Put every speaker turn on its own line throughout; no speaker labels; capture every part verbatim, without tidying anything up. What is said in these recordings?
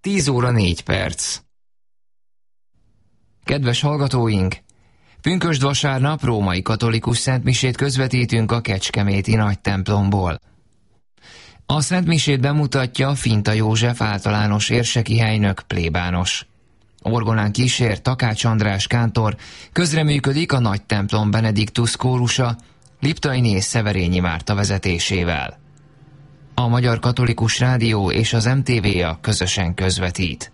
tíz óra négy perc. Kedves hallgatóink! Pünkösd vasárnap római katolikus szentmisét közvetítünk a kecskeméti nagy templomból. A szentmisét bemutatja Finta József általános érseki helynök plébános. Orgonán kísér Takács András kántor, közreműködik a nagy templom Benediktus kórusa, Liptai Szeverényi Márta vezetésével. A Magyar Katolikus Rádió és az em té vé-a közösen közvetít.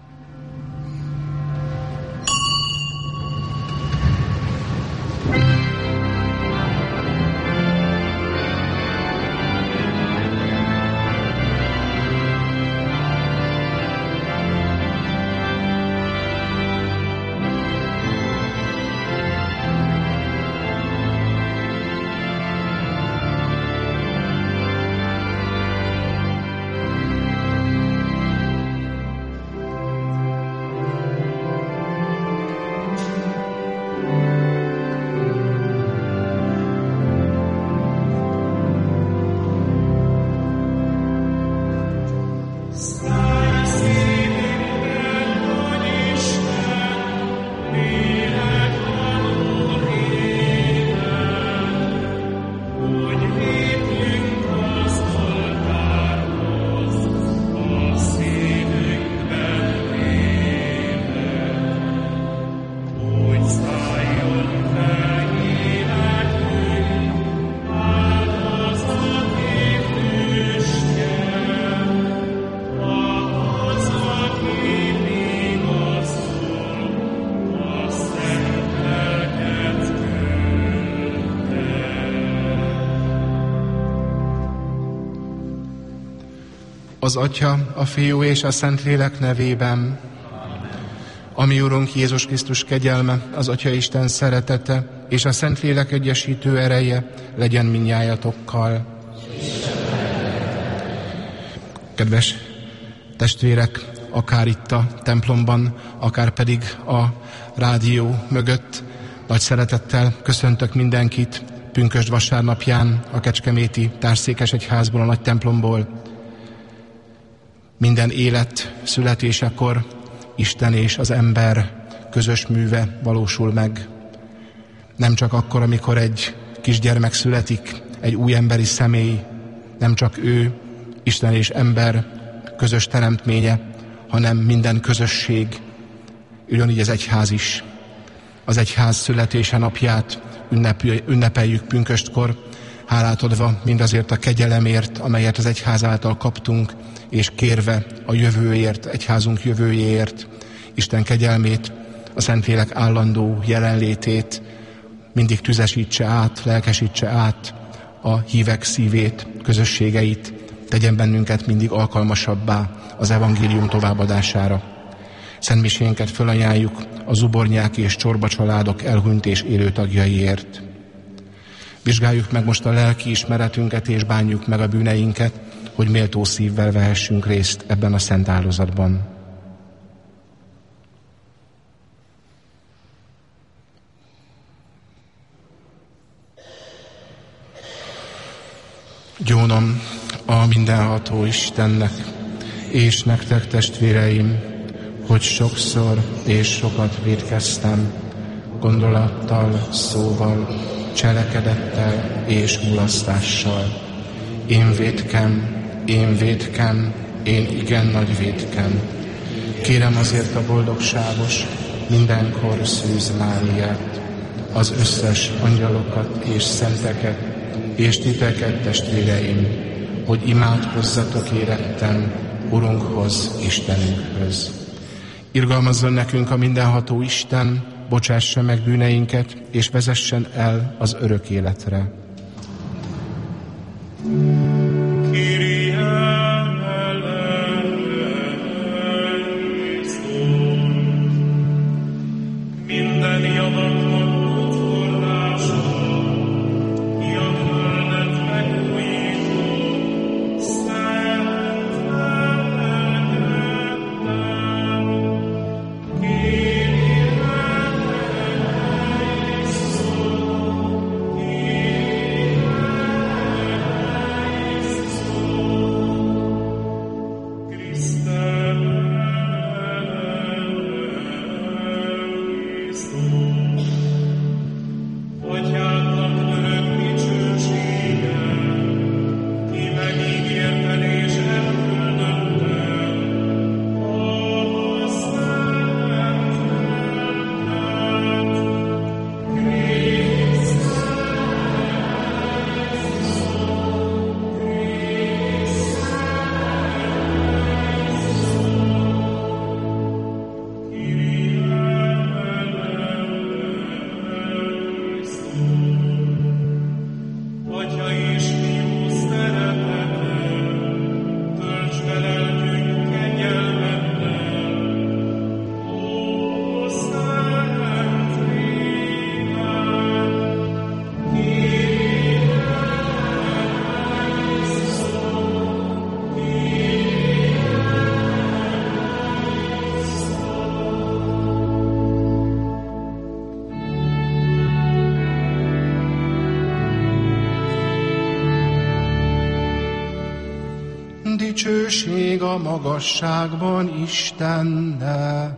Az Atya, a Fiú és a Szentlélek nevében. A mi Urunk Jézus Krisztus kegyelme, az Atya Isten szeretete és a Szentlélek egyesítő ereje legyen mindnyájatokkal. Kedves testvérek, akár itt a templomban, akár pedig a rádió mögött, nagy szeretettel köszöntök mindenkit pünkösd vasárnapján a kecskeméti Társszékesegyházból, a nagy templomból. Minden élet születésekor Isten és az ember közös műve valósul meg. Nem csak akkor, amikor egy kisgyermek születik, egy új emberi személy, nem csak ő, Isten és ember közös teremtménye, hanem minden közösség, ugyanígy az egyház is. Az egyház születése napját ünnepeljük pünköstkor, hálát adva mindazért a kegyelemért, amelyet az egyház által kaptunk, és kérve a jövőért, egyházunk jövőjéért, Isten kegyelmét, a Szentlélek állandó jelenlétét mindig tüzesítse át, lelkesítse át a hívek szívét, közösségeit, tegyen bennünket mindig alkalmasabbá az evangélium továbbadására. Szentmisénket fölajánljuk a zubornyák és csorba családok elhunyt és élő tagjaiért. Vizsgáljuk meg most a lelki ismeretünket és bánjuk meg a bűneinket, hogy méltó szívvel vehessünk részt ebben a szent áldozatban. Gyónom a mindenható Istennek, és nektek testvéreim, hogy sokszor és sokat vétkeztem, gondolattal, szóval, cselekedettel és mulasztással. Én vétkem, én vétkem, én igen nagy vétkem. Kérem azért a boldogságos, mindenkor Szűz Máriát, az összes angyalokat és szenteket, és titeket, testvéreim, hogy imádkozzatok érettem Urunkhoz, Istenünkhöz. Irgalmazzon nekünk a mindenható Isten, bocsássa meg bűneinket, és vezessen el az örök életre. Dicsőség a magasságban Istennek.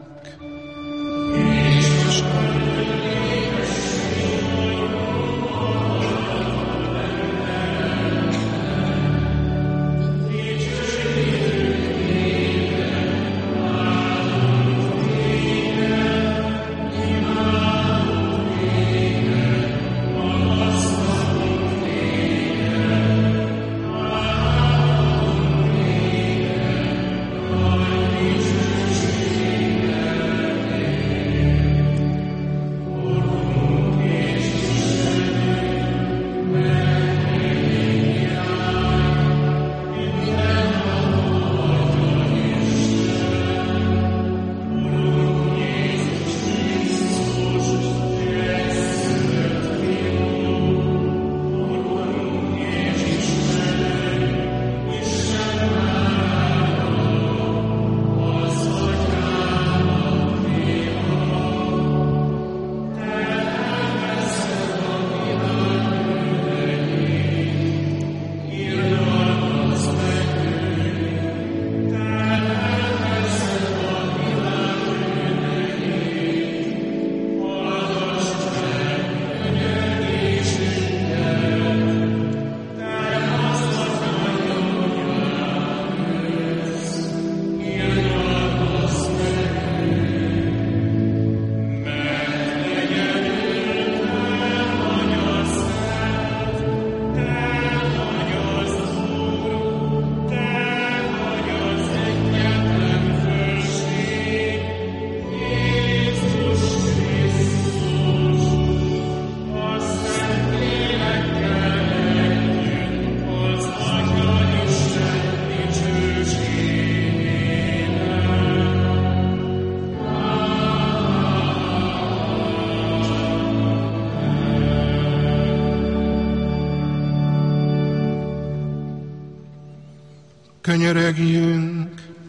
Könyörögjünk!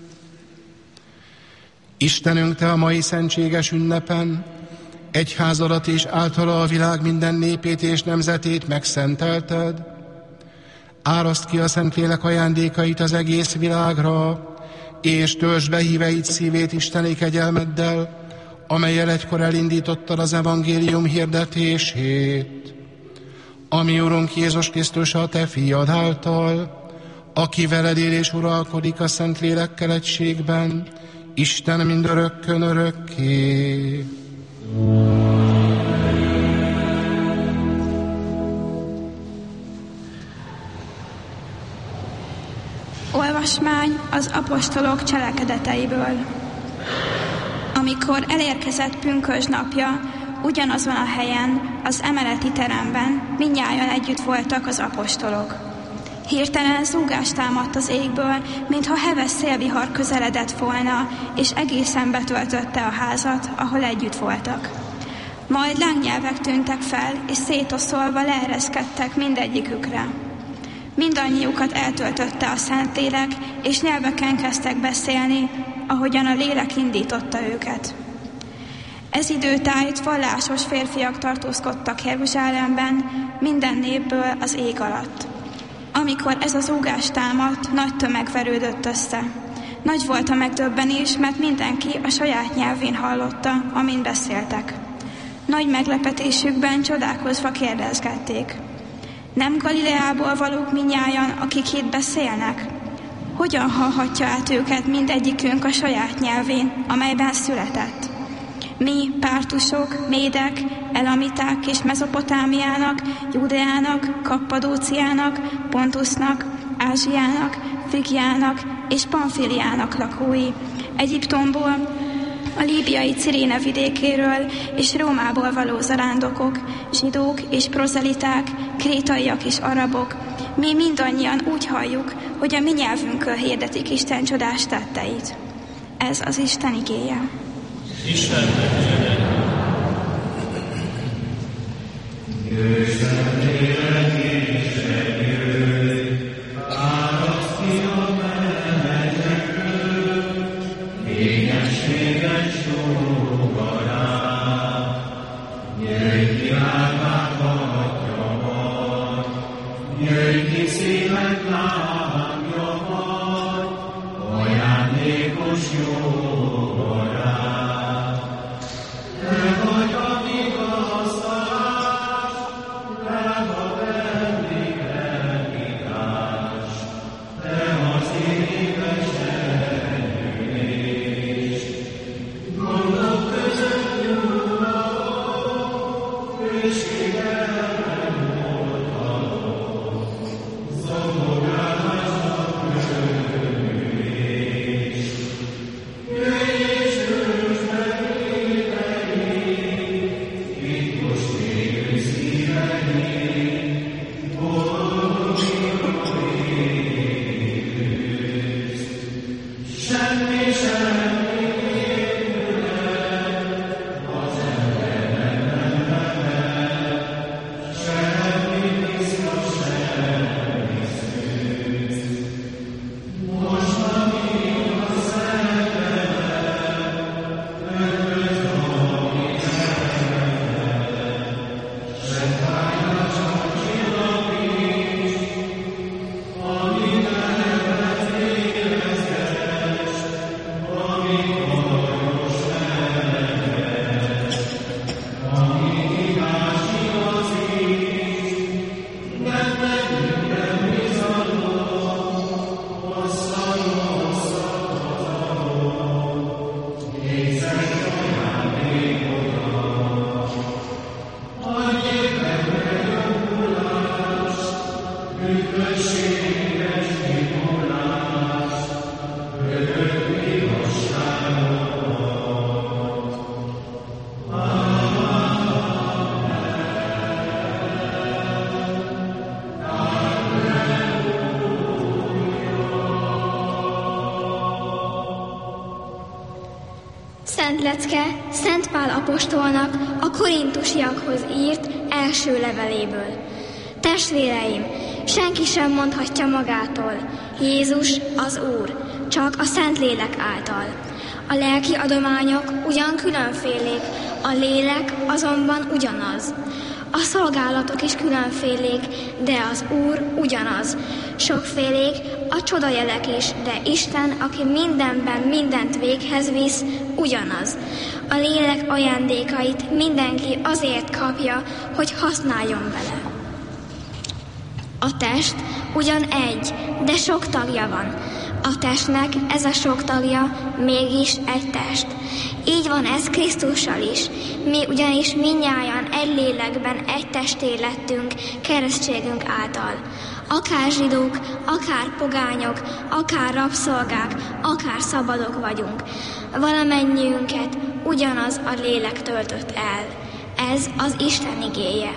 Istenünk, Te a mai szentséges ünnepen egyházadat és általa a világ minden népét és nemzetét megszentelted. Áraszd ki a Szentlélek ajándékait az egész világra, és töltsd be híveid szívét isteni kegyelmeddel, amellyel egykor elindítottad az evangélium hirdetését. Ami Urunk Jézus Krisztus a Te fiad által, aki veled él és uralkodik a Szentlélekkel egységben, Isten mindörökkön örökké.
Olvasmány az apostolok cselekedeteiből. Amikor elérkezett pünkösd napja, ugyanazon a helyen, az emeleti teremben mindnyájan együtt voltak az apostolok. Hirtelen zúgás támadt az égből, mintha heves szélvihar közeledett volna, és egészen betöltötte a házat, ahol együtt voltak. Majd lángnyelvek tűntek fel, és szétoszolva leereszkedtek mindegyikükre. Mindannyiukat eltöltötte a Szentlélek, és nyelveken kezdtek beszélni, ahogyan a lélek indította őket. Ez időtájt vallásos férfiak tartózkodtak Jeruzsálemben, minden népből az ég alatt. Amikor ez az zúgás támadt, nagy tömeg verődött össze. Nagy volt a megdöbbenés, mert mindenki a saját nyelvén hallotta, amin beszéltek. Nagy meglepetésükben csodálkozva kérdezgették: nem Galileából valók mindnyájan, akik itt beszélnek? Hogyan hallhatja át őket mindegyikünk a saját nyelvén, amelyben született? Mi, pártusok, médek, elamiták és Mezopotámiának, Judeának, Kappadóciának, Pontusnak, Ázsiának, Frigiának és Pamfiliának lakói, Egyiptomból, a líbiai Ciréne vidékéről és Rómából való zarándokok, zsidók és prozeliták, krétaiak és arabok, mi mindannyian úgy halljuk, hogy a mi nyelvünkön hirdetik Isten csodás tetteit. Ez az Isten igéje. Istennek
Jöjj ki szíved lángja vagy,
Szent Lecke Szent Pál apostolnak a korintusiakhoz írt első leveléből. Testvéreim, senki sem mondhatja magától, Jézus az Úr, csak a Szentlélek által. A lelki adományok ugyan különfélék, a lélek azonban ugyanaz. A szolgálatok is különfélék, de az Úr ugyanaz. Sokfélék a csodajelek is, de Isten, aki mindenben mindent véghez visz, ugyanaz. A lélek ajándékait mindenki azért kapja, hogy használjon vele. A test ugyan egy, de sok tagja van. A testnek ez a sok tagja mégis egy test. Így van ez Krisztussal is. Mi ugyanis mindnyájan egy lélekben egy testé lettünk keresztségünk által. Akár zsidók, akár pogányok, akár rabszolgák, akár szabadok vagyunk. Valamennyiünket ugyanaz a lélek töltött el. Ez az Isten igéje.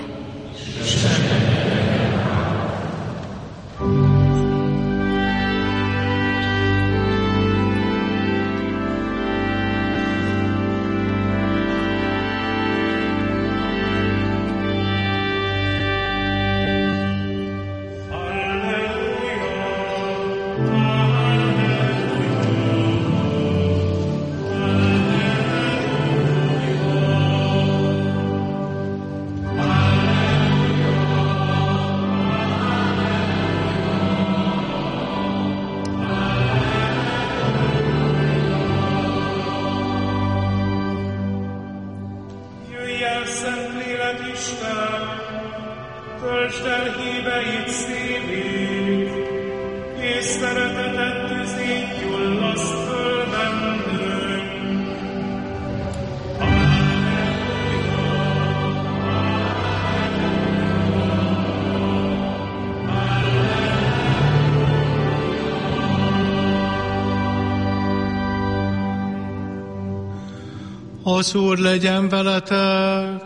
Az Úr legyen veletek!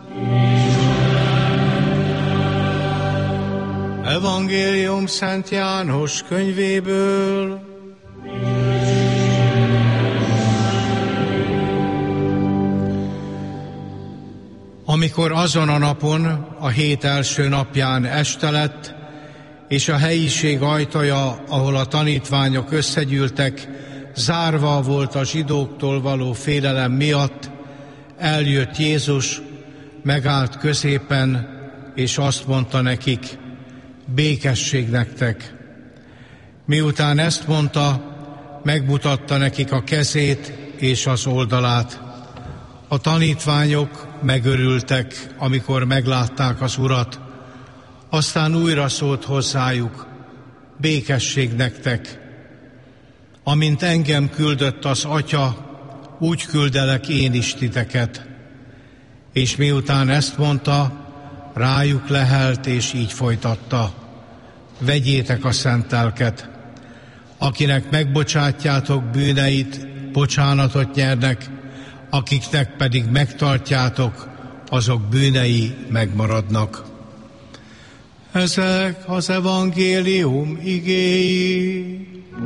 Evangélium Szent János könyvéből. Amikor azon a napon, a hét első napján este lett, és a helyiség ajtaja, ahol a tanítványok összegyűltek, zárva volt a zsidóktól való félelem miatt, eljött Jézus, megállt középen, és azt mondta nekik, békesség nektek. Miután ezt mondta, megmutatta nekik a kezét és az oldalát. A tanítványok megörültek, amikor meglátták az Urat. Aztán újra szólt hozzájuk: békesség nektek! Amint engem küldött az Atya, úgy küldelek én is titeket. És miután ezt mondta, rájuk lehelt, és így folytatta: vegyétek a szent lelket. Akinek megbocsátjátok bűneit, bocsánatot nyernek, akiknek pedig megtartjátok, azok bűnei megmaradnak. Ezek az evangélium igéi.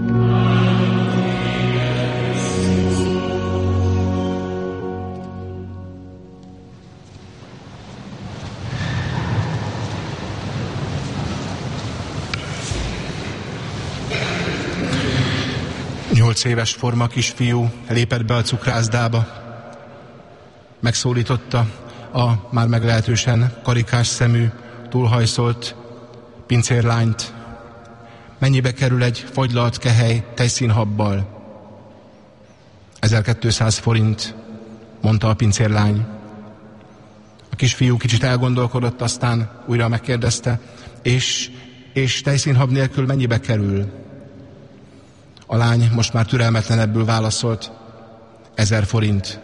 Nyolc éves forma kisfiú lépett be a cukrászdába. Megszólította a már meglehetősen karikás szemű, túlhajszolt pincérlányt. Mennyibe kerül egy fagylalt kehely tejszínhabbal? ezerkétszáz forint, mondta a pincérlány. A kisfiú kicsit elgondolkodott, aztán újra megkérdezte: és, és tejszínhab nélkül mennyibe kerül? A lány most már türelmetlenebbül válaszolt: ezer forint.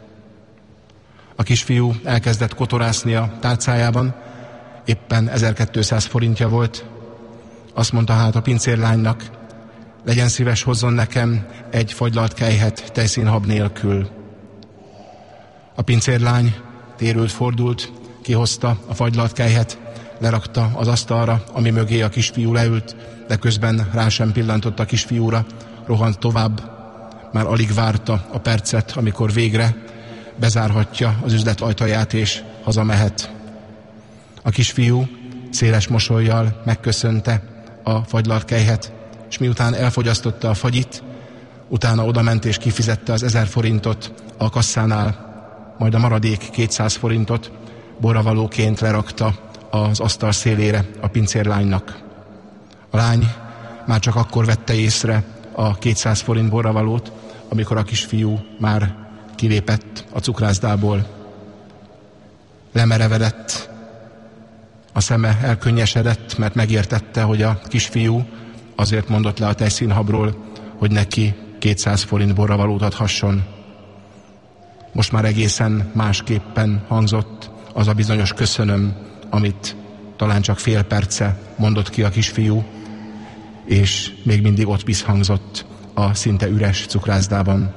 A kisfiú elkezdett kotorászni a tárcájában, éppen ezerkétszáz forintja volt. Azt mondta hát a pincérlánynak: legyen szíves, hozzon nekem egy fagylalt kelyhet tejszínhab nélkül. A pincérlány térült, fordult, kihozta a fagylalt kelyhet, lerakta az asztalra, ami mögé a kisfiú leült, de közben rá sem pillantott a kisfiúra, rohant tovább. Már alig várta a percet, amikor végre bezárhatja az üzlet ajtaját és hazamehet. A kisfiú széles mosollyal megköszönte a fagylalt kelyhet, és miután elfogyasztotta a fagyit, utána odament és kifizette az ezer forintot a kasszánál, majd a maradék kétszáz forintot borravalóként lerakta az asztal szélére a pincérlánynak. A lány már csak akkor vette észre a kétszáz forint borravalót, amikor a kisfiú már kilépett a cukrászdából. Lemerevedett, a szeme elkönnyesedett, mert megértette, hogy a kisfiú azért mondott le a tejszínhabról, hogy neki kétszáz forint borravalót adhasson. Most már egészen másképpen hangzott az a bizonyos köszönöm, amit talán csak fél perce mondott ki a kisfiú, és még mindig ott visszhangzott a szinte üres cukrászdában.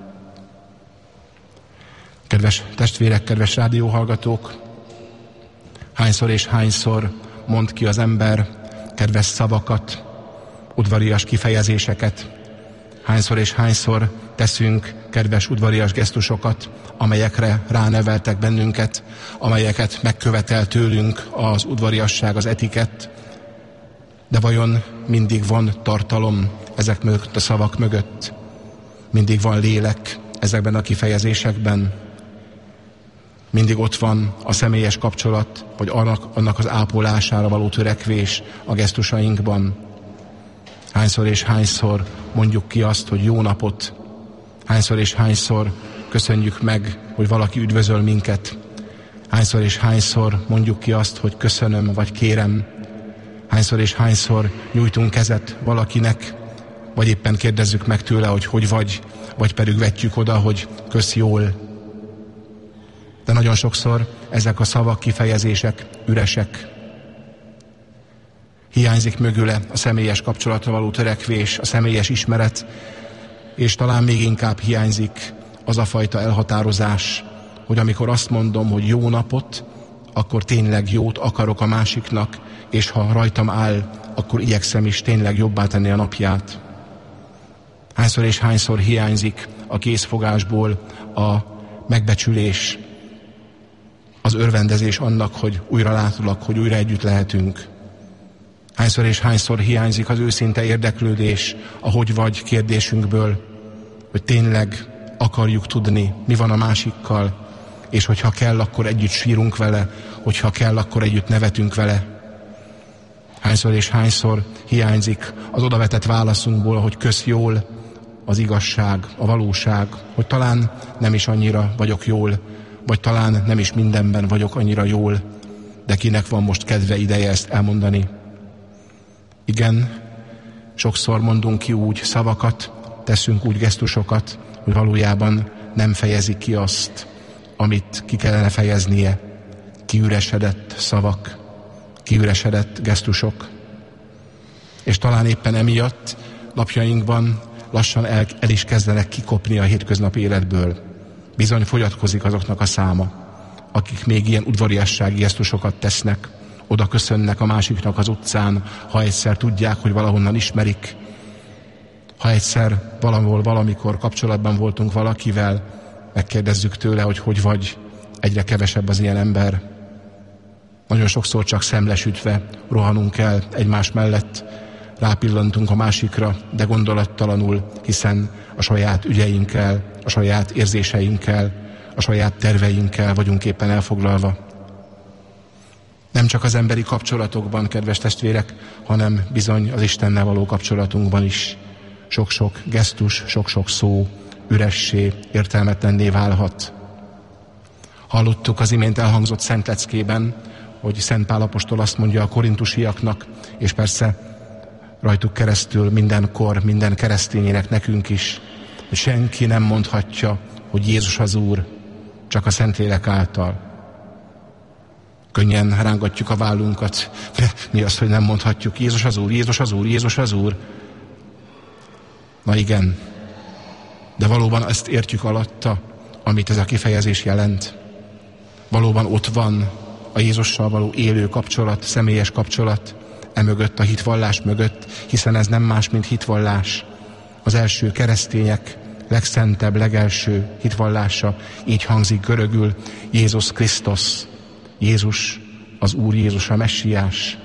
Kedves testvérek, kedves rádióhallgatók, hányszor és hányszor mond ki az ember kedves szavakat, udvarias kifejezéseket, hányszor és hányszor teszünk kedves udvarias gesztusokat, amelyekre ráneveltek bennünket, amelyeket megkövetel tőlünk az udvariasság, az etikett, de vajon mindig van tartalom ezek mögött, a szavak mögött? Mindig van lélek ezekben a kifejezésekben? Mindig ott van a személyes kapcsolat, vagy annak, annak az ápolására való törekvés a gesztusainkban? Hányszor és hányszor mondjuk ki azt, hogy jó napot? Hányszor és hányszor köszönjük meg, hogy valaki üdvözöl minket? Hányszor és hányszor mondjuk ki azt, hogy köszönöm, vagy kérem? Hányszor és hányszor nyújtunk kezet valakinek, vagy éppen kérdezzük meg tőle, hogy hogy vagy, vagy pedig vetjük oda, hogy kösz jól. De nagyon sokszor ezek a szavak, kifejezések üresek. Hiányzik mögüle a személyes kapcsolatra való törekvés, a személyes ismeret, és talán még inkább hiányzik az a fajta elhatározás, hogy amikor azt mondom, hogy jó napot, akkor tényleg jót akarok a másiknak, és ha rajtam áll, akkor igyekszem is tényleg jobbá tenni a napját. Hányszor és hányszor hiányzik a készfogásból a megbecsülés, az örvendezés annak, hogy újra látulak, hogy újra együtt lehetünk. Hányszor és hányszor hiányzik az őszinte érdeklődés a hogy vagy kérdésünkből, hogy tényleg akarjuk tudni, mi van a másikkal, és hogyha kell, akkor együtt sírunk vele, hogyha kell, akkor együtt nevetünk vele. Hányszor és hányszor hiányzik az odavetett válaszunkból, hogy kösz jól, az igazság, a valóság, hogy talán nem is annyira vagyok jól, vagy talán nem is mindenben vagyok annyira jól, de kinek van most kedve, ideje ezt elmondani. Igen, sokszor mondunk ki úgy szavakat, teszünk úgy gesztusokat, hogy valójában nem fejezik ki azt, amit ki kellene fejeznie. Kiüresedett szavak, kiüresedett gesztusok. És talán éppen emiatt napjainkban lassan el, el is kezdenek kikopni a hétköznapi életből. Bizony fogyatkozik azoknak a száma, akik még ilyen udvariassági gesztusokat tesznek, oda köszönnek a másiknak az utcán, ha egyszer tudják, hogy valahonnan ismerik, ha egyszer valahol, valamikor kapcsolatban voltunk valakivel, megkérdezzük tőle, hogy hogy vagy, egyre kevesebb az ilyen ember. Nagyon sokszor csak szemlesütve rohanunk el egymás mellett, rápillantunk a másikra, de gondolattalanul, hiszen a saját ügyeinkkel, a saját érzéseinkkel, a saját terveinkkel vagyunk éppen elfoglalva. Nem csak az emberi kapcsolatokban, kedves testvérek, hanem bizony az Istennel való kapcsolatunkban is sok-sok gesztus, sok-sok szó üressé, értelmetlenné válhat. Hallottuk az imént elhangzott Szent Leckében, hogy Szent Pál apostol azt mondja a korintusiaknak, és persze rajtuk keresztül mindenkor, minden keresztényének nekünk is, hogy senki nem mondhatja, hogy Jézus az Úr, csak a Szentlélek által. Könnyen rángatjuk a vállunkat. Mi az, hogy nem mondhatjuk? Jézus az Úr, Jézus az Úr, Jézus az Úr. Na igen, de valóban ezt értjük alatta, amit ez a kifejezés jelent. Valóban ott van a Jézussal való élő kapcsolat, személyes kapcsolat, emögött, a hitvallás mögött, hiszen ez nem más, mint hitvallás. Az első keresztények legszentebb, legelső hitvallása így hangzik görögül: Jézus Krisztus, Jézus az Úr, Jézus a Messiás.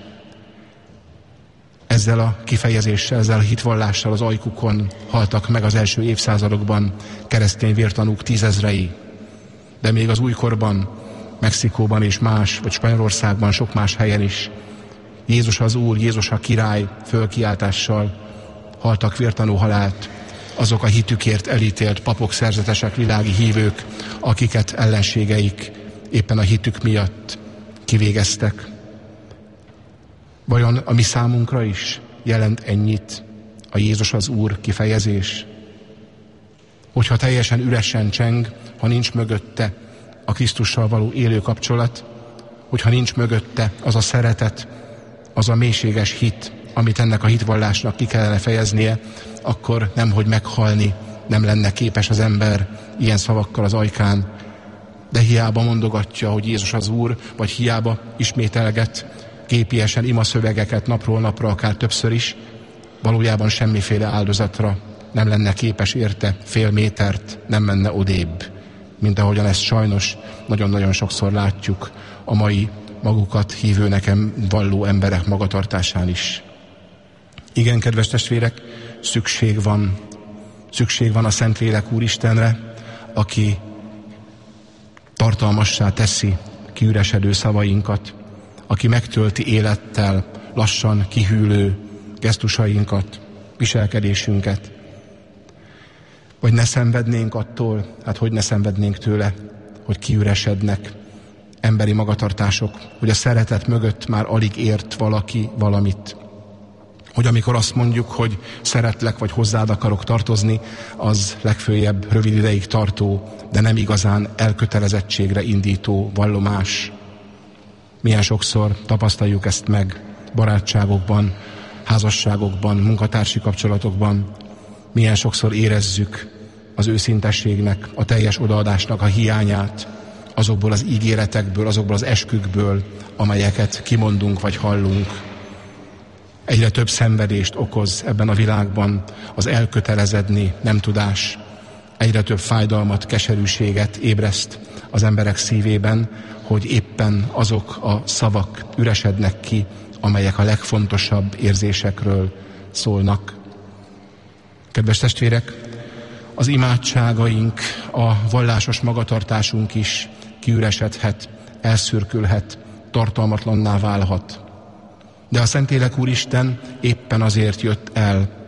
Ezzel a kifejezéssel, ezzel a hitvallással az ajkukon haltak meg az első évszázadokban keresztény vértanúk tízezrei. De még az újkorban, Mexikóban és más, vagy Spanyolországban, sok más helyen is Jézus az Úr, Jézus a király fölkiáltással haltak vértanú halált azok a hitükért elítélt papok, szerzetesek, világi hívők, akiket ellenségeik éppen a hitük miatt kivégeztek. Vajon a mi számunkra is jelent ennyit a Jézus az Úr kifejezés? Hogyha teljesen üresen cseng, ha nincs mögötte a Krisztussal való élő kapcsolat, hogyha nincs mögötte az a szeretet, az a mélységes hit, amit ennek a hitvallásnak ki kellene fejeznie, akkor nemhogy meghalni nem lenne képes az ember ilyen szavakkal az ajkán. De hiába mondogatja, hogy Jézus az Úr, vagy hiába ismételget képiesen imaszövegeket napról napra, akár többször is, valójában semmiféle áldozatra nem lenne képes érte, fél métert nem menne odébb, mint ahogyan ezt sajnos nagyon-nagyon sokszor látjuk a mai magukat hívőnek valló emberek magatartásán is. Igen, kedves testvérek, szükség van, szükség van a Szentlélek Úristenre, aki tartalmassá teszi kiüresedő szavainkat, aki megtölti élettel lassan kihűlő gesztusainkat, viselkedésünket. Vagy ne szenvednénk attól, hát hogy ne szenvednénk tőle, hogy kiüresednek emberi magatartások, hogy a szeretet mögött már alig ért valaki valamit. Hogy amikor azt mondjuk, hogy szeretlek, vagy hozzád akarok tartozni, az legfőjebb rövid ideig tartó, de nem igazán elkötelezettségre indító vallomás. Milyen sokszor tapasztaljuk ezt meg barátságokban, házasságokban, munkatársi kapcsolatokban. Milyen sokszor érezzük az őszintességnek, a teljes odaadásnak a hiányát azokból az ígéretekből, azokból az eskükből, amelyeket kimondunk vagy hallunk. Egyre több szenvedést okoz ebben a világban az elkötelezedni nem tudás. Egyre több fájdalmat, keserűséget ébreszt az emberek szívében, hogy éppen azok a szavak üresednek ki, amelyek a legfontosabb érzésekről szólnak. Kedves testvérek, az imádságaink, a vallásos magatartásunk is kiüresedhet, elszürkülhet, tartalmatlanná válhat. De a Szentlélek Úristen éppen azért jött el,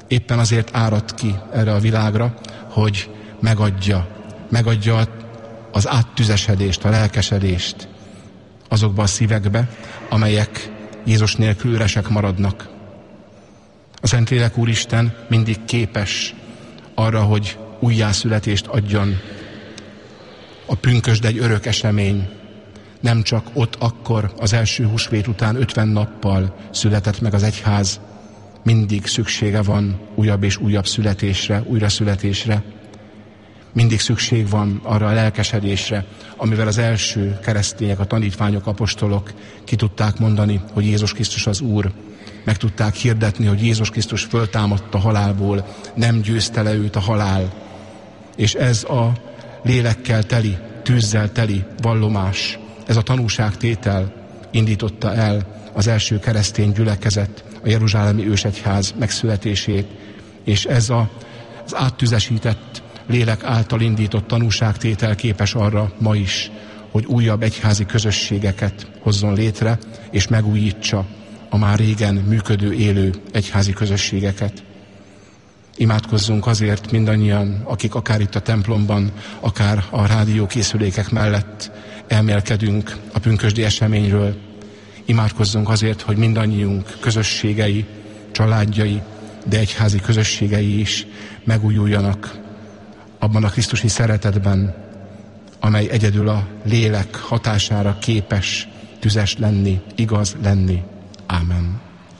éppen azért árad ki erre a világra, hogy megadja, megadja az áttüzesedést, a lelkesedést azokba a szívekbe, amelyek Jézus nélkül üresek maradnak. A Szentlélek Úristen mindig képes arra, hogy újjászületést adjon. A pünkösd egy örök esemény. Nem csak ott akkor, az első húsvét után ötven nappal született meg az egyház. Mindig szüksége van újabb és újabb születésre, újraszületésre. Mindig szükség van arra a lelkesedésre, amivel az első keresztények, a tanítványok, apostolok ki tudták mondani, hogy Jézus Krisztus az Úr. Meg tudták hirdetni, hogy Jézus Krisztus föltámadt a halálból, nem győzte le őt a halál. És ez a lélekkel teli, tűzzel teli vallomás, ez a tanúságtétel indította el az első keresztény gyülekezet, a jeruzsálemi ősegyház megszületését, és ez a, az áttüzesített lélek által indított tanúságtétel képes arra ma is, hogy újabb egyházi közösségeket hozzon létre, és megújítsa a már régen működő, élő egyházi közösségeket. Imádkozzunk azért mindannyian, akik akár itt a templomban, akár a rádiókészülékek mellett elmélkedünk a pünkösdi eseményről. Imádkozzunk azért, hogy mindannyiunk közösségei, családjai, de egyházi közösségei is megújuljanak abban a krisztusi szeretetben, amely egyedül a lélek hatására képes tüzes lenni, igaz lenni. Ámen.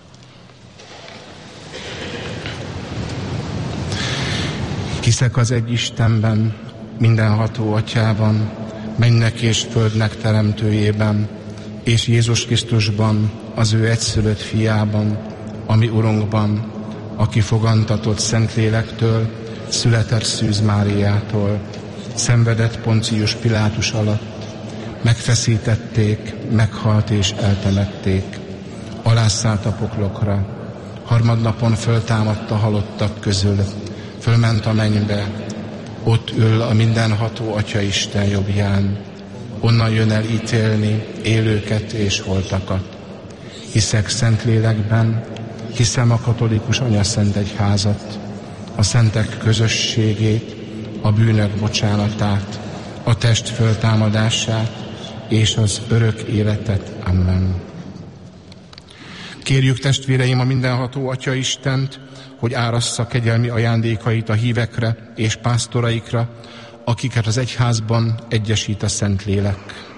Hiszek az egy Istenben, mindenható Atyában, mennek és földnek teremtőjében, és Jézus Krisztusban, az ő egyszülött fiában, ami Urunkban, aki fogantatott Szentlélektől, született Szűz Máriától, szenvedett Poncius Pilátus alatt, megfeszítették, meghalt és eltemették, alászállt a poklokra, harmadnapon föltámadt a halottak közül, fölment a mennybe, ott ül a mindenható Atya Isten jobbján, onnan jön el ítélni élőket és holtakat. Hiszek Szentlélekben, hiszem a katolikus anyaszent egyházat, a szentek közösségét, a bűnök bocsánatát, a test föltámadását és az örök életet. Amen. Kérjük, testvéreim, a mindenható Atya Istent, hogy árassza kegyelmi ajándékait a hívekre és pásztoraikra, akiket az egyházban egyesít a Szentlélek.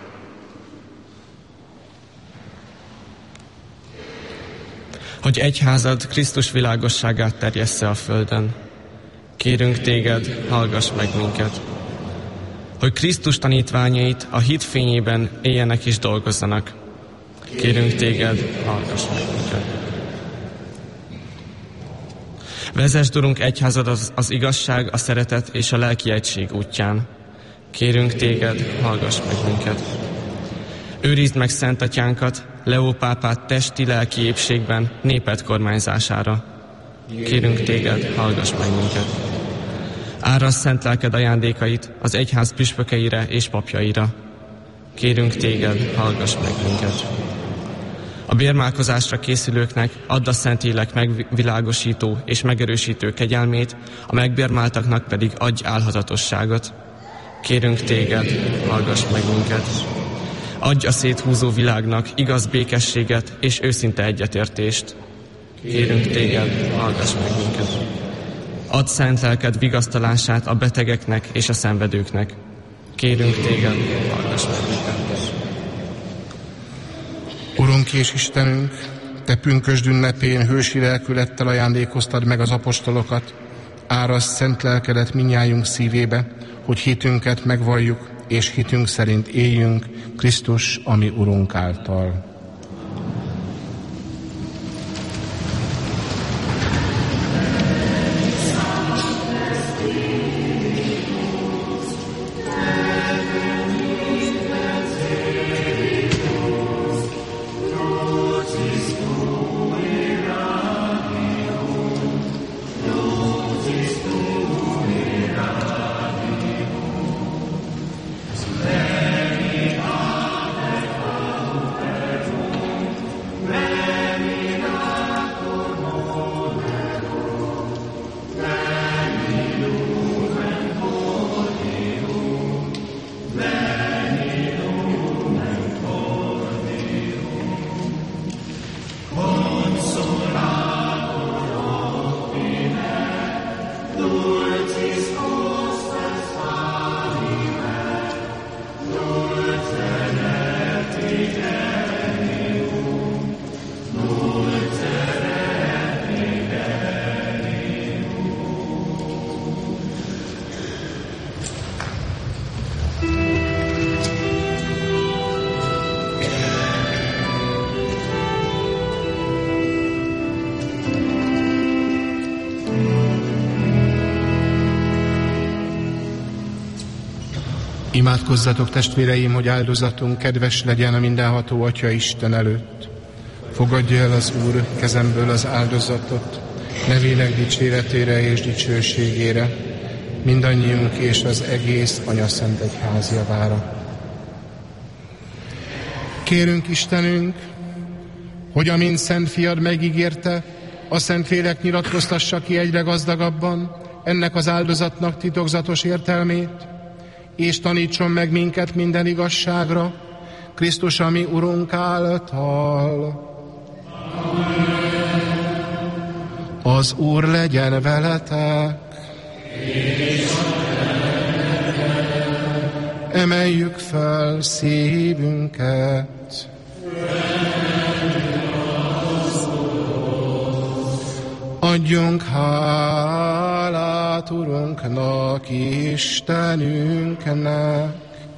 Hogy egyházad Krisztus világosságát terjessze a földön. Kérünk téged, hallgass meg minket. Hogy Krisztus tanítványait a hit fényében éljenek és dolgozzanak. Kérünk téged, hallgass meg minket. Vezesd, Urunk, egyházad az, az igazság, a szeretet és a lelki egység útján. Kérünk téged, hallgass meg minket. Őrizd meg Szent Atyánkat, Leó pápát testi, lelki épségben, néped kormányzására. Kérünk téged, hallgass meg minket. Árasz szent lelked ajándékait az egyház püspökeire és papjaira. Kérünk téged, hallgass meg minket. A bérmálkozásra készülőknek add a Szentlélek megvilágosító és megerősítő kegyelmét, a megbérmáltaknak pedig adj álhatatosságot. Kérünk téged, hallgass meg minket. Adj a széthúzó világnak igaz békességet és őszinte egyetértést. Kérünk téged, hallgass meg minket. Add szent lelked vigasztalását a betegeknek és a szenvedőknek. Kérünk téged, hallgass meg minket.
Urunk és Istenünk, te pünkösd ünnepén hősi lelkülettel ajándékoztad meg az apostolokat, árasd szent lelkedet mindnyájunk szívébe, hogy hitünket megvalljuk, és hitünk szerint éljünk Krisztus, ami Urunk által. Imádkozzatok, testvéreim, hogy áldozatunk kedves legyen a mindenható Atya Isten előtt. Fogadja el az Úr kezemből az áldozatot, nevének dicséretére és dicsőségére, mindannyiunk és az egész Anyaszent Egyház javára. Kérünk, Istenünk, hogy amint Szent Fiad megígérte, a Szentlélek nyilatkoztassa ki egyre gazdagabban ennek az áldozatnak titokzatos értelmét, és tanítson meg minket minden igazságra, Krisztus, ami Urunk által. Az Úr legyen veletek. Emeljük fel szívünket. Adjunk hálát Urunknak, Istenünknek,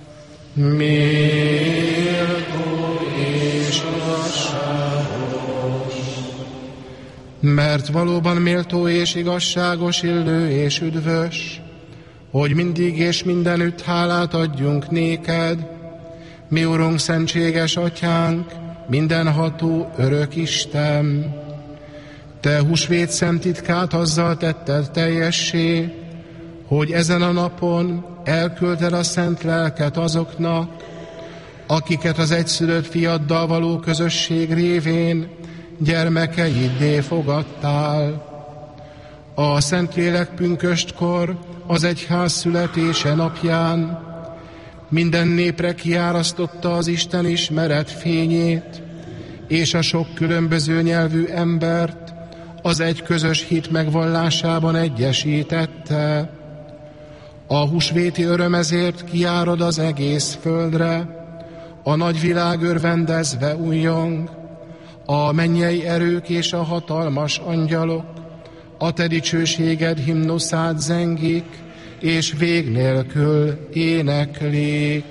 méltó és igazságos. Mert valóban méltó és igazságos, illő és üdvös, hogy mindig és mindenütt hálát adjunk néked, mi Urunk, szentséges Atyánk, mindenható örök Isten. Te húsvét szent titkát azzal tetted teljessé, hogy ezen a napon elküldted a szent lelket azoknak, akiket az egyszülött fiaddal való közösség révén gyermekeiddé fogadtál. A Szentlélek pünköstkor, az egyház születése napján minden népre kiárasztotta az Isten ismeret fényét, és a sok különböző nyelvű embert az egy közös hit megvallásában egyesítette. A húsvéti öröm ezért kiárad az egész földre, a nagy világ örvendezve újjong, a mennyei erők és a hatalmas angyalok a te dicsőséged himnuszát zengik, és vég nélkül éneklik.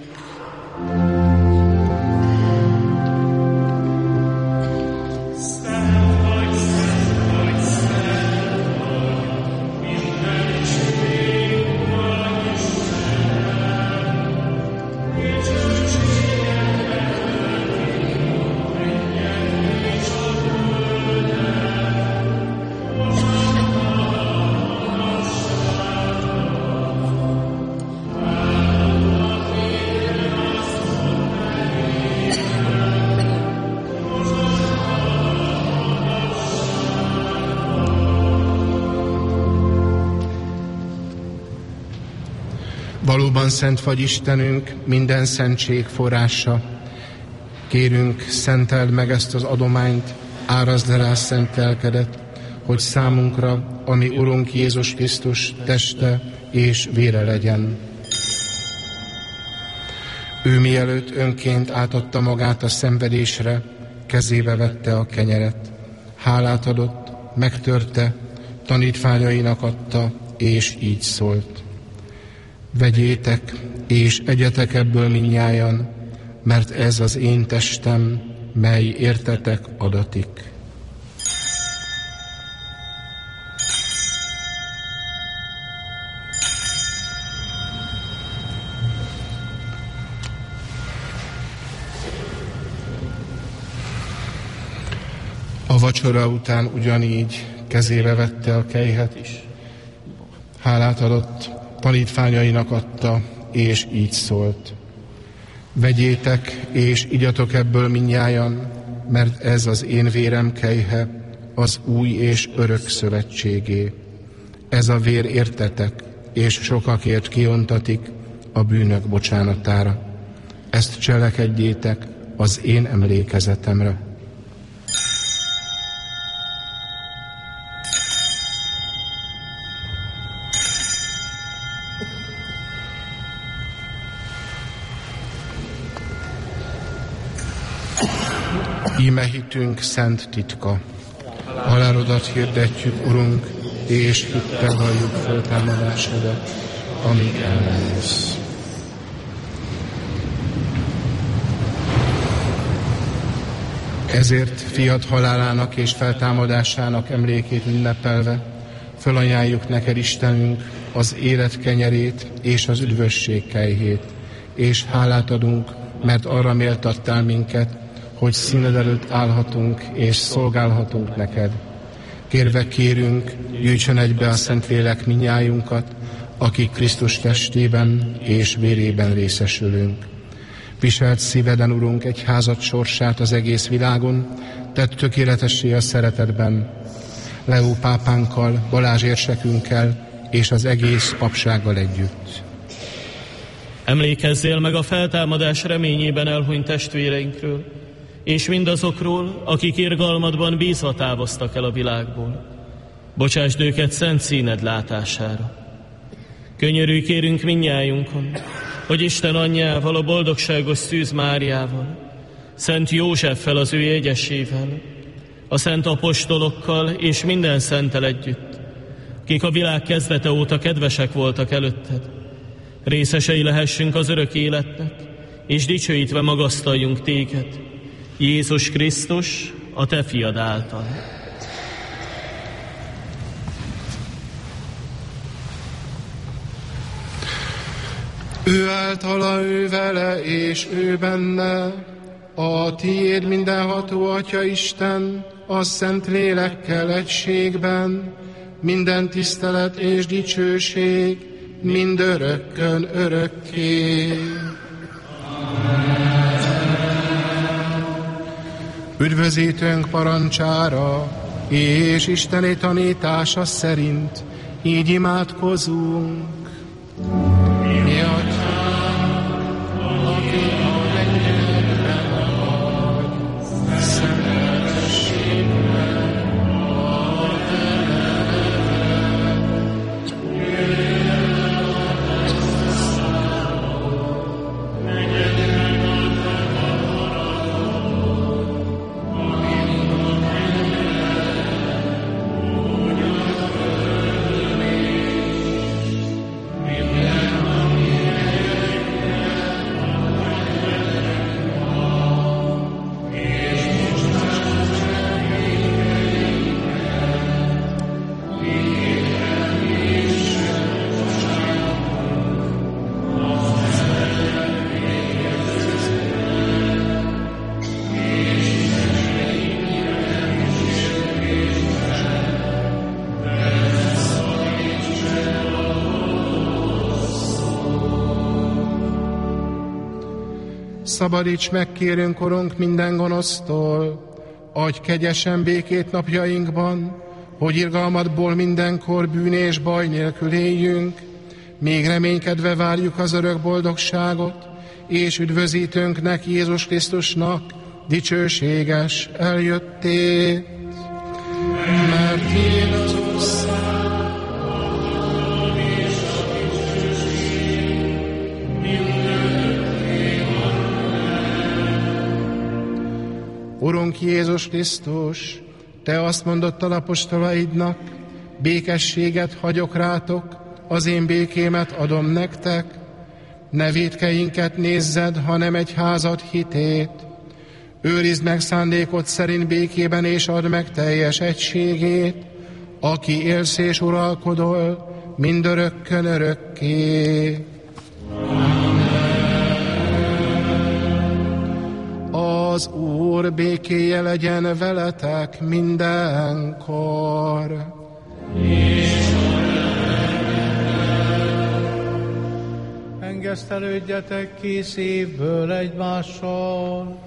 Valóban szent vagy Istenünk, minden szentség forrása. Kérünk, szenteld meg ezt az adományt, árazd le rá szent lelkedet, hogy számunkra, ami Urunk Jézus Krisztus teste és vére legyen. Ő mielőtt önként átadta magát a szenvedésre, kezébe vette a kenyeret. Hálát adott, megtörte, tanítványainak adta, és így szólt. Vegyétek, és egyetek ebből mindnyájan, mert ez az én testem, mely értetek adatik. A vacsora után ugyanígy kezébe vette a kejhet is. Hálát adott, tanítványainak adta, és így szólt. Vegyétek, és igyatok ebből mindnyájan, mert ez az én vérem kejhe, az új és örök szövetségé. Ez a vér értetek, és sokakért kiontatik a bűnök bocsánatára. Ezt cselekedjétek az én emlékezetemre. Íme hitünk szent titka. Halálodat hirdetjük, Urunk, és hittel valljuk föltámadásodat, amíg el nem jössz. Ezért fiad halálának és feltámadásának emlékét ünnepelve fölajánljuk neked, Istenünk, az élet kenyerét és az üdvösség kejhét, és hálát adunk, mert arra méltattál minket, hogy színed előtt állhatunk és szolgálhatunk neked. Kérve kérünk, gyűjtsön egybe a Szentlélek minnyájunkat, akik Krisztus testében és vérében részesülünk. Viselt szíveden, Urunk, egy házad sorsát az egész világon, tedd tökéletessé a szeretetben. Leó pápánkkal, Balázs érsekünkkel és az egész papsággal együtt.
Emlékezzél meg a feltámadás reményében elhunyt testvéreinkről, és mindazokról, akik irgalmadban bízva távoztak el a világból. Bocsásd őket szent színed látására. Könyörülj kérünk mindnyájunkon, hogy Isten anyjával, a boldogságos Szűz Máriával, Szent Józseffel az ő jegyesével, a szent apostolokkal és minden szenttel együtt, akik a világ kezdete óta kedvesek voltak előtted, részesei lehessünk az örök életnek, és dicsőítve magasztaljunk téged, Jézus Krisztus, a te fiad által.
Ő általa, ő vele, és ő benne, a tiéd mindenható Atya Isten, a Szent Lélekkel egységben, minden tisztelet és dicsőség, mindörökkön örökké. Üdvözítőnk parancsára és Isteni tanítása szerint így imádkozunk. Mi Atyánk, aki a mennyekben vagy, szenteltessék meg a te neved. Jöjjön a te országod, menjen meg a te akaratod, amint a mennyben, úgy a földön is. Minden szabadíts meg, kérünk, Urunk, minden gonosztól, adj kegyesen békét napjainkban, hogy irgalmadból mindenkor bűn és baj nélkül éljünk, még reménykedve várjuk az örök boldogságot, és üdvözítőnknek, Jézus Krisztusnak dicsőséges eljöttét. Mert tiéd az ország, Urunk Jézus Krisztus, te azt mondottad apostolaidnak, békességet hagyok rátok, az én békémet adom nektek, ne vétkeinket nézzed, hanem egy házad hitét. Őrizd meg szándékod szerint békében, és add meg teljes egységét, aki élsz és uralkodol, mindörökkön örökké. Az Úr békéje legyen veletek mindenkor.
Engesztelődjetek ki szívből egymással.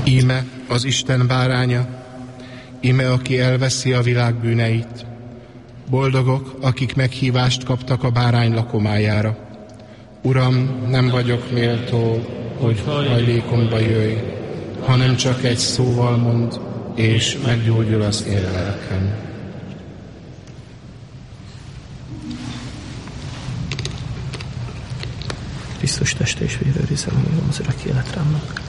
Íme az Isten báránya, íme aki elveszi a világ bűneit. Boldogok, akik meghívást kaptak a bárány lakomájára. Uram, nem vagyok méltó, hogy hajlékomba jöjj, hanem csak egy szóval mond, és meggyógyul az én lelkem.
Krisztus teste és vére őrizem, amíg az örök életrámnak.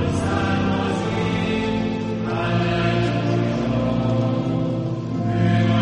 Amen.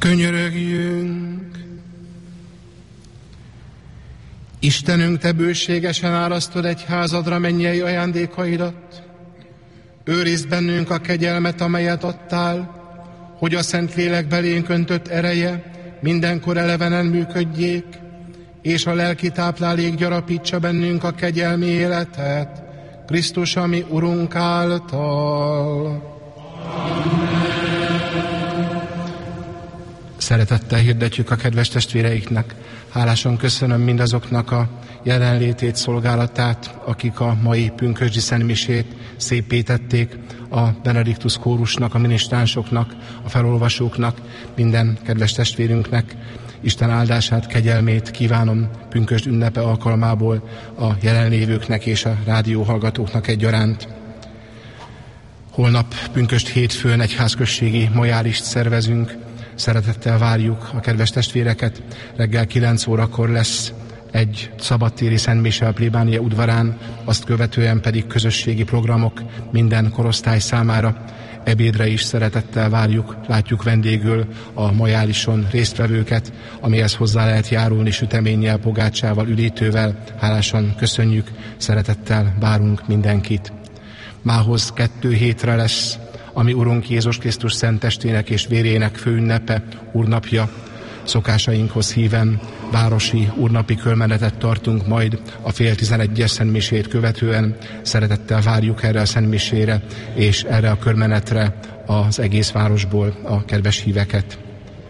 Könyörögjünk! Istenünk, te bőségesen árasztod egyházadra mennyei ajándékaidat. Őrizd bennünk a kegyelmet, amelyet adtál, hogy a Szentlélek belénk öntött ereje mindenkor elevenen működjék, és a lelki táplálék gyarapítsa bennünk a kegyelmi életet, Krisztus, ami Urunk által. Szeretettel hirdetjük a kedves testvéreiknek. Hálásan köszönöm mindazoknak a jelenlétét, szolgálatát, akik a mai pünkösdi szentmisét szépítették, a Benediktus kórusnak, a minisztránsoknak, a felolvasóknak, minden kedves testvérünknek. Isten áldását, kegyelmét kívánom pünkösd ünnepe alkalmából a jelenlévőknek és a rádióhallgatóknak egyaránt. Holnap pünkösd hétfőn egyházközségi majálist szervezünk. Szeretettel várjuk a kedves testvéreket. Reggel kilenc órakor lesz egy szabadtéri szentmise a plébánia udvarán, azt követően pedig közösségi programok minden korosztály számára. Ebédre is szeretettel várjuk, látjuk vendégül a majálison résztvevőket, amihez hozzá lehet járulni süteménnyel, pogácsával, üdítővel. Hálásan köszönjük, szeretettel várunk mindenkit. Mához kettő hétre lesz a mi Urunk Jézus Krisztus szent testének és vérének főünnepe, úrnapja. Szokásainkhoz híven városi úrnapi körmenetet tartunk majd a fél tizenegyes szentmisét követően. Szeretettel várjuk erre a szentmisére és erre a körmenetre az egész városból a kedves híveket.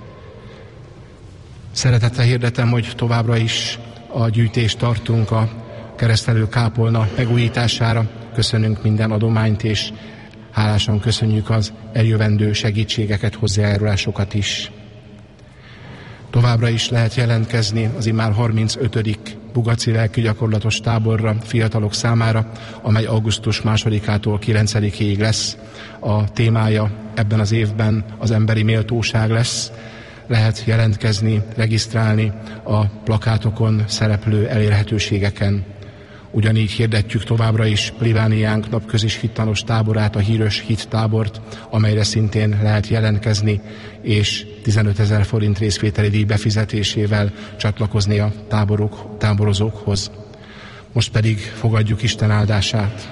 Szeretettel hirdetem, hogy továbbra is a gyűjtést tartunk a keresztelő kápolna megújítására. Köszönünk minden adományt, és hálásan köszönjük az eljövendő segítségeket, hozzájárulásokat is. Továbbra is lehet jelentkezni az immár harmincötödik bugaci lelkigyakorlatos táborra fiatalok számára, amely augusztus másodikától kilencedikéig lesz. A témája ebben az évben az emberi méltóság lesz. Lehet jelentkezni, regisztrálni a plakátokon szereplő elérhetőségeken. Ugyanígy hirdetjük továbbra is plébániánk napközis hittanos táborát, a híres hittábort, amelyre szintén lehet jelentkezni, és tizenötezer forint részvételi díj befizetésével csatlakozni a táborok, táborozókhoz. Most pedig fogadjuk Isten áldását.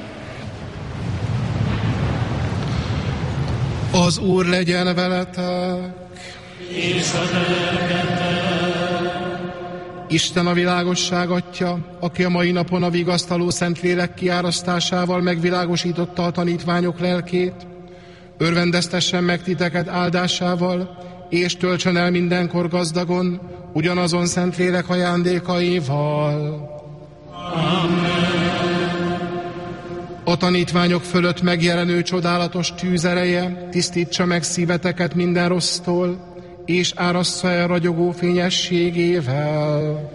Az Úr legyen veletek! És a Isten a világosság Atya, aki a mai napon a vigasztaló Szentlélek kiárasztásával megvilágosította a tanítványok lelkét, örvendeztessen meg titeket áldásával, és töltsön el mindenkor gazdagon, ugyanazon Szentlélek ajándékaival. Amen. A tanítványok fölött megjelenő csodálatos tűz ereje tisztítsa meg szíveteket minden rossztól, és árassza el ragyogó fényességével.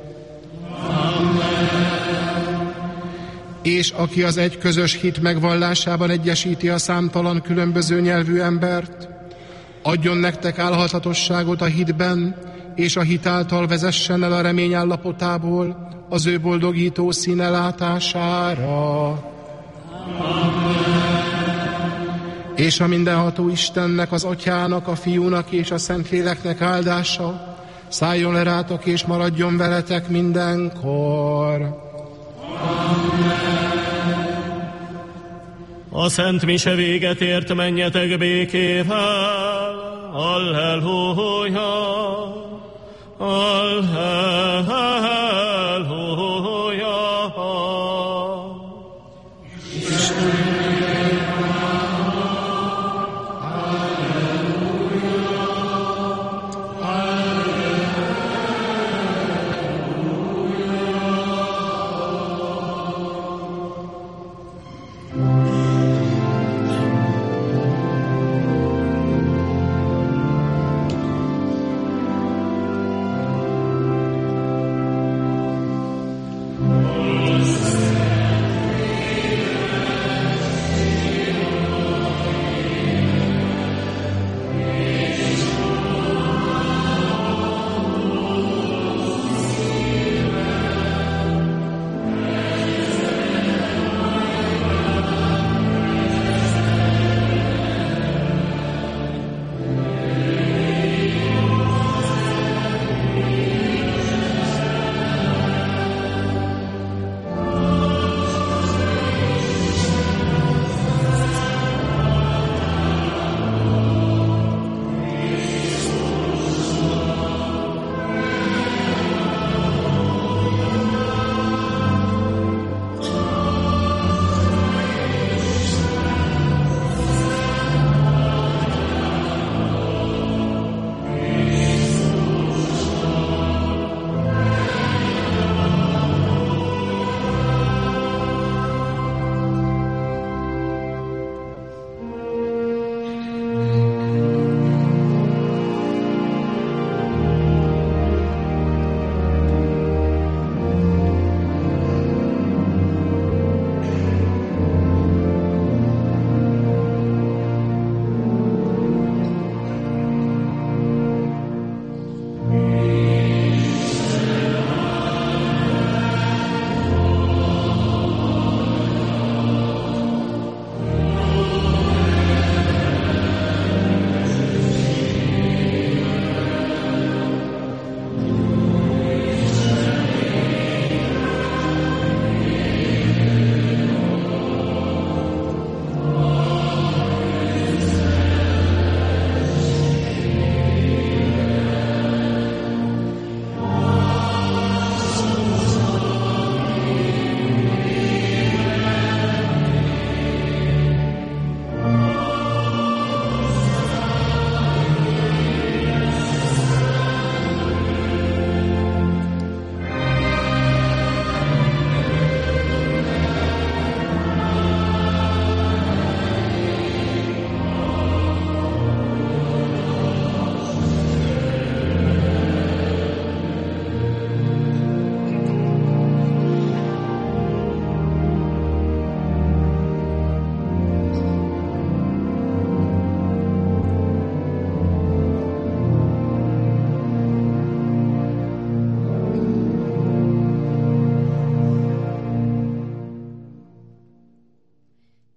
Amen. És aki az egy közös hit megvallásában egyesíti a számtalan különböző nyelvű embert, adjon nektek állhatatosságot a hitben, és a hit által vezessen el a remény állapotából az ő boldogító színe látására. Amen. És a mindenható Istennek, az Atyának, a Fiúnak és a Szentléleknek áldása szálljon le rátok és maradjon veletek mindenkor. Amen.
A Szent Mise véget ért, menjetek békével. Alleluja! Alleluja!
Amen.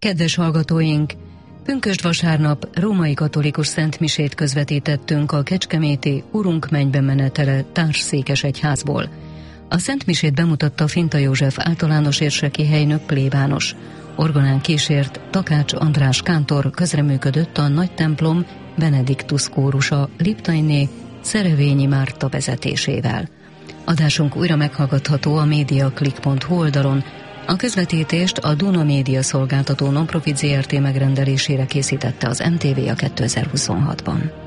Kedves hallgatóink! Pünkösd vasárnap római katolikus szentmisét közvetítettünk a kecskeméti Urunk mennybe menetele társszékes egyházból. A szentmisét bemutatta Finta József általános érseki helynök plébános. Orgonán kísért Takács András kántor, közreműködött a nagy templom Benediktus kórusa Liptainé Szerevényi Márta vezetésével. Adásunk újra meghallgatható a mediaclick pont hu oldalon. A közvetítést a Duna Média szolgáltató Nonprofit Zé Er Té megrendelésére készítette az em té vé a kétezer-huszonhatban.